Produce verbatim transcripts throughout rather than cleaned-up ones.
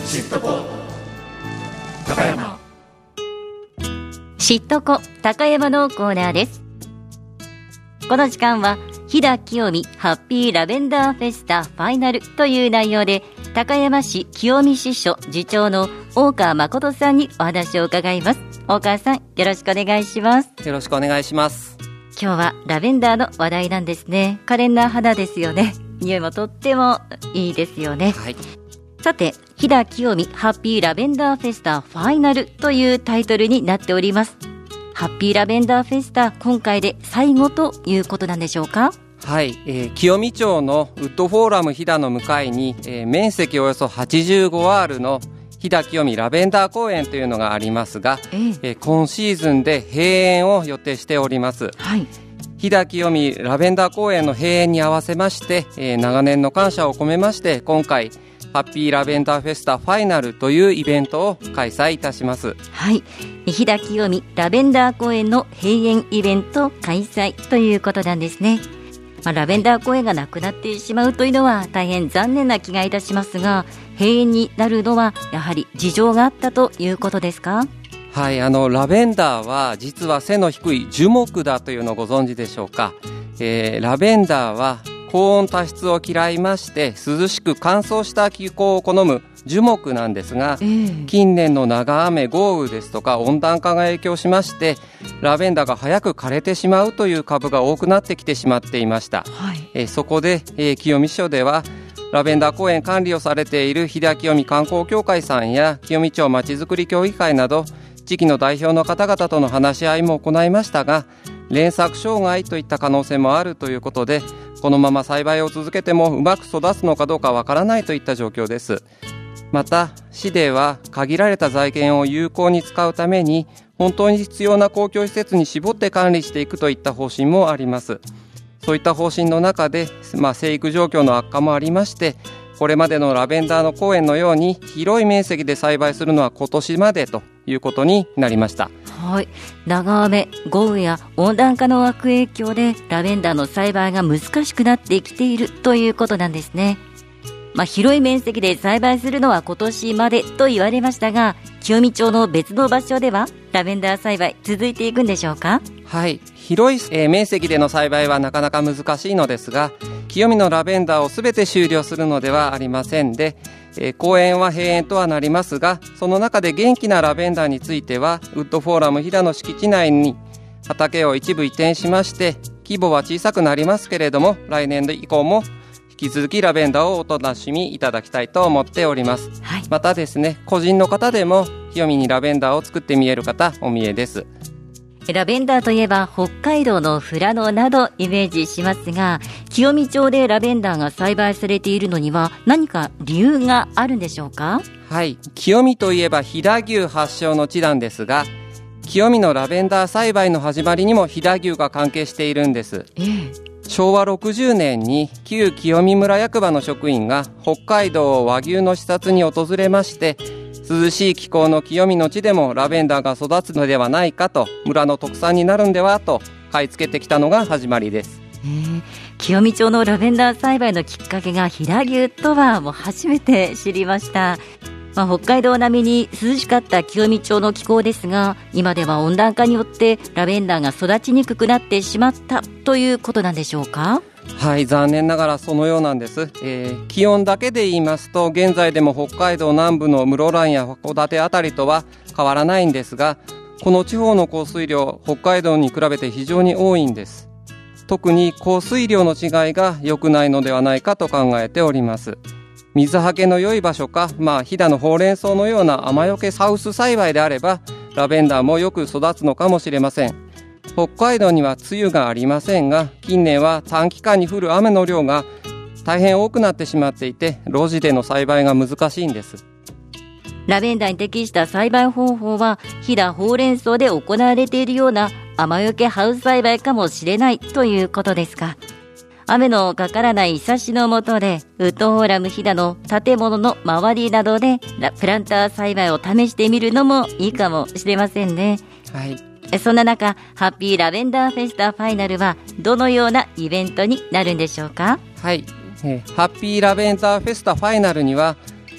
知っとこ高山。 知っとこ高山のコーナーです。この時間は飛騨清見ハッピーラベンダーフェスタファイナルという内容で、高山市清見支所次長の大川誠さんにお話を伺います。大川さん、よろしくお願いします。 よろしくお願いします。 今日はラベンダーの話題なんですね。可憐な花ですよね。匂いもとってもいいですよね。 はい、 さて、飛騨清見ハッピーラベンダーフェスタファイナルというタイトルになっております。ハッピーラベンダーフェスタ、今回で最後ということなんでしょうか？ はい、えー、清見町のウッドフォーラム飛騨の向かいに、えー、面積およそはちじゅうごアールの飛騨清見ラベンダー公園というのがありますが、えーえー、今シーズンで閉園を予定しております。 はい、 飛騨清見ラベンダー公園の閉園に合わせまして、えー、長年の感謝を込めまして、今回ハッピーラベンダーフェスタファイナルというイベントを開催いたします。 はい、飛騨清見ラベンダー公園の閉園イベント開催ということなんですね。まあ、ラベンダー公園がなくなってしまうというのは大変残念な気がいたしますが、閉園になるのはやはり事情があったということですか？ はい、あのラベンダーは実は背の低い樹木だというのをご存知でしょうか？えー、ラベンダーは高温多湿を嫌いまして涼しく乾燥した気候を好む樹木なんですが、えー、近年の長雨豪雨ですとか温暖化が影響しまして、ラベンダーが早く枯れてしまうという株が多くなってきてしまっていました。はい、えー、そこで、えー、清見署ではラベンダー公園管理をされている飛騨清見観光協会さんや清見町まちづくり協議会など地域の代表の方々との話し合いも行いましたが、連作障害といった可能性もあるということで、このまま栽培を続けてもうまく育つのかどうかわからないといった状況です。また市では限られた財源を有効に使うために本当に必要な公共施設に絞って管理していくといった方針もあります。そういった方針の中で、まあ、生育状況の悪化もありまして、これまでのラベンダーの公園のように広い面積で栽培するのは今年までということになりました。 はい、長雨、豪雨や温暖化の悪影響でラベンダーの栽培が難しくなってきているということなんですね。まあ、広い面積で栽培するのは今年までと言われましたが、清見町の別の場所ではラベンダー栽培続いていくんでしょうか？ はい、広い、えー、面積での栽培はなかなか難しいのですが、清見のラベンダーをすべて終了するのではありませんで、えー、公園は閉園とはなりますが、その中で元気なラベンダーについてはウッドフォーラム飛騨の敷地内に畑を一部移転しまして、規模は小さくなりますけれども、来年度以降も引き続きラベンダーをお楽しみいただきたいと思っております。はい、またですね、個人の方でも清見にラベンダーを作ってみえる方お見えです。 ラベンダーといえば北海道の富良野などイメージしますが、清見町でラベンダーが栽培されているのには何か理由があるんでしょうか？ はい、清見といえば飛騨牛発祥の地なんですが、清見のラベンダー栽培の始まりにも飛騨牛が関係しているんです。えーしょうわろくじゅうねんに旧清見村役場の職員が北海道和牛の視察に訪れまして、涼しい気候の清見の地でもラベンダーが育つのではないかと、村の特産になるんではと買い付けてきたのが始まりです。 えー、清見町のラベンダー栽培のきっかけが飛騨牛とはもう初めて知りました。まあ、北海道並みに涼しかった清見町の気候ですが、今では温暖化によってラベンダーが育ちにくくなってしまったということなんでしょうか？ はい、残念ながらそのようなんです。えー、気温だけで言いますと、現在でも北海道南部の室蘭や函館あたりとは変わらないんですが、この地方の降水量、北海道に比べて非常に多いんです。特に降水量の違いが良くないのではないかと考えております。水はけの良い場所か、まあ、飛騨のほうれん草のような雨よけハウス栽培であればラベンダーもよく育つのかもしれません。北海道には梅雨がありませんが、近年は短期間に降る雨の量が大変多くなってしまっていて、露地での栽培が難しいんです。 ラベンダーに適した栽培方法は飛騨ほうれん草で行われているような雨よけハウス栽培かもしれないということですか？雨のかからない日差しの下でウッドフォーラム飛騨の建物の周りなどでプランター栽培を試してみるのもいいかもしれませんね。 はい、 そんな中、ハッピーラベンダーフェスタファイナルはどのようなイベントになるんでしょうか？ はい、えー、ハッピーラベンダーフェスタファイナルには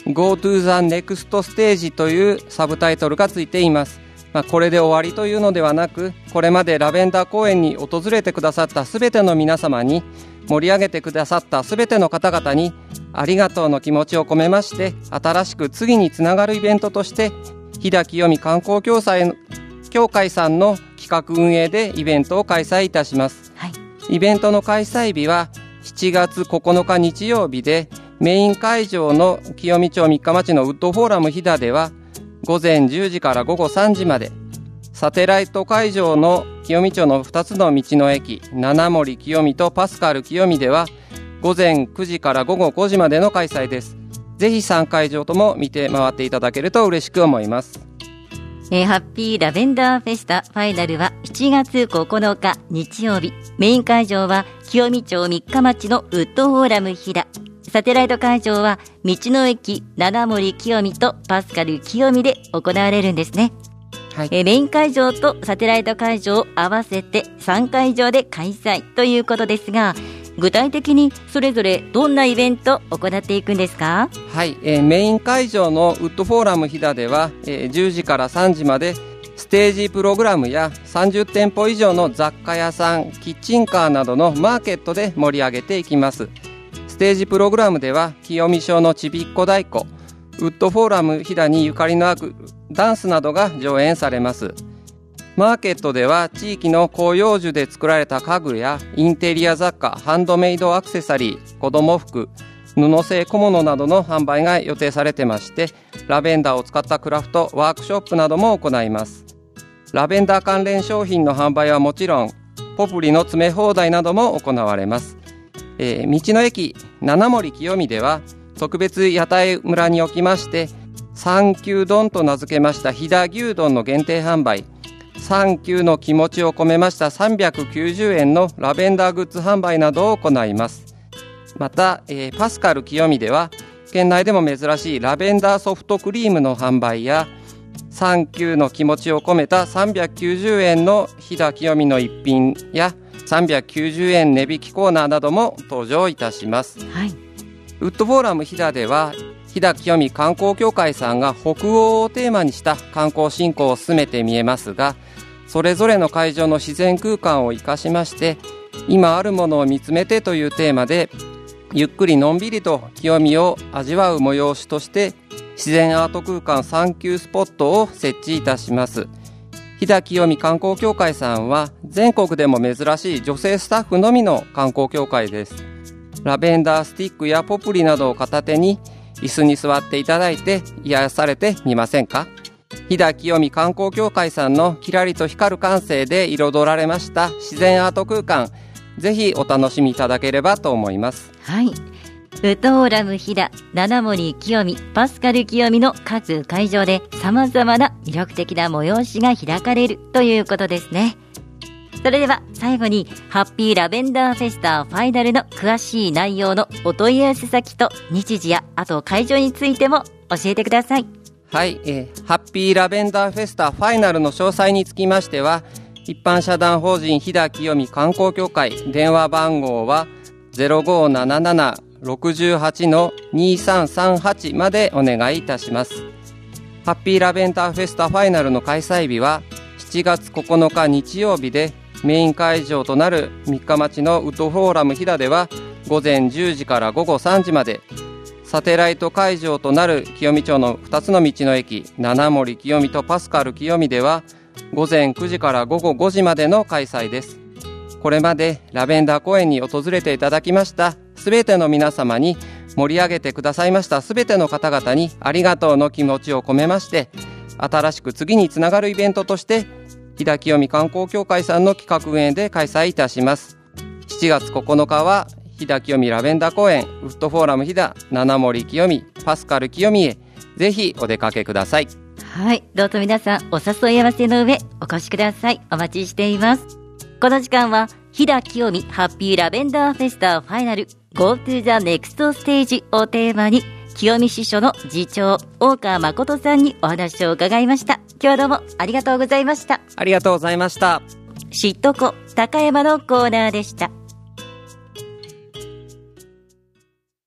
Go to the Next Stage というサブタイトルがついています。まあ、これで終わりというのではなく、これまでラベンダー公園に訪れてくださったすべての皆様に、盛り上げてくださったすべての方々にありがとうの気持ちを込めまして、新しく次につながるイベントとして飛騨清見観光協会協会さんの企画運営でイベントを開催いたします、はい、イベントの開催日はしちがつここのか日曜日で、メイン会場の清見町三日町のウッドフォーラム飛騨ではごぜんじゅうじからごごさんじまで、サテライト会場の清見町のふたつの道の駅、七森清見とパスカル清見ではごぜんくじからごごごじまでの開催です。ぜひさんかいじょうとも見て回っていただけると嬉しく思います。 えー、ハッピーラベンダーフェスタファイナルはしちがつここのか日曜日、メイン会場は清見町三日町のウッドフォーラム飛騨、サテライト会場は道の駅七森清見とパスカル清見で行われるんですね。はい、えメイン会場とサテライト会場を合わせてさんかいじょうで開催ということですが、具体的にそれぞれどんなイベントを行っていくんですか？ はい、えー、メイン会場のウッドフォーラム飛騨では、えー、じゅうじからさんじまでステージプログラムやさんじゅってんぽ以上の雑貨屋さん、キッチンカーなどのマーケットで盛り上げていきます。ステージプログラムでは清見町のちびっこ太鼓、ウッドフォーラム飛騨にゆかりのあるダンスなどが上演されます。マーケットでは地域の広葉樹で作られた家具やインテリア雑貨、ハンドメイドアクセサリー、子供服、布製小物などの販売が予定されてまして、ラベンダーを使ったクラフトワークショップなども行います。ラベンダー関連商品の販売はもちろん、ポプリの詰め放題なども行われます。えー、道の駅七森清見では特別屋台村におきまして、三球丼と名付けました飛騨牛丼の限定販売、三球の気持ちを込めましたさんびゃくきゅうじゅうえんのラベンダーグッズ販売などを行います。また、えー、パスカル清見では県内でも珍しいラベンダーソフトクリームの販売や、三球の気持ちを込めたさんびゃくきゅうじゅうえんの飛騨清見の一品やさんびゃくきゅうじゅうえん値引きコーナーなども登場いたします、はい、ウッドフォーラム飛騨では飛騨清見観光協会さんが北欧をテーマにした観光振興を進めて見えますが、それぞれの会場の自然空間を生かしまして、今あるものを見つめてというテーマで、ゆっくりのんびりと清見を味わう催しとして自然アート空間サンキュースポットを設置いたします。飛騨清見観光協会さんは全国でも珍しい女性スタッフのみの観光協会です。ラベンダースティックやポプリなどを片手に椅子に座っていただいて癒されてみませんか？飛騨清見観光協会さんのキラリと光る感性で彩られました自然アート空間、ぜひお楽しみいただければと思います。 はい、ウッドフォーラム飛騨、七森清見、パスカル清見の各会場で様々な魅力的な催しが開かれるということですね。それでは最後にハッピーラベンダーフェスタファイナルの詳しい内容のお問い合わせ先と日時やあと会場についても教えてください。 はい、えー、ハッピーラベンダーフェスタファイナルの詳細につきましては、一般社団法人飛騨清見観光協会、電話番号は ゼロごーなななな ろくはち にさんさんはち までお願いいたします。ハッピーラベンダーフェスタファイナルの開催日はしちがつここのか日曜日で、メイン会場となる三日町のウッドフォーラム飛騨ではごぜんじゅうじからごごさんじまで、サテライト会場となる清見町のふたつの道の駅、七森清見とパスカル清見ではごぜんくじからごごごじまでの開催です。これまでラベンダー公園に訪れていただきましたすべての皆様に、盛り上げてくださいましたすべての方々にありがとうの気持ちを込めまして、新しく次につながるイベントとして飛騨清見観光協会さんの企画運営で開催いたします。しちがつここのかは飛騨清見ラベンダー公園、ウッドフォーラム飛騨、七森清見、パスカル清見へぜひお出かけください。 はい、どうぞ皆さんお誘い合わせの上お越しください。お待ちしています。この時間は飛騨清見ハッピーラベンダーフェスタファイナル Go to the Next Stage をテーマに、清見支所の次長大川誠さんにお話を伺いました。今日どうもありがとうございました。 ありがとうございました。 しっとこ高山のコーナーでした。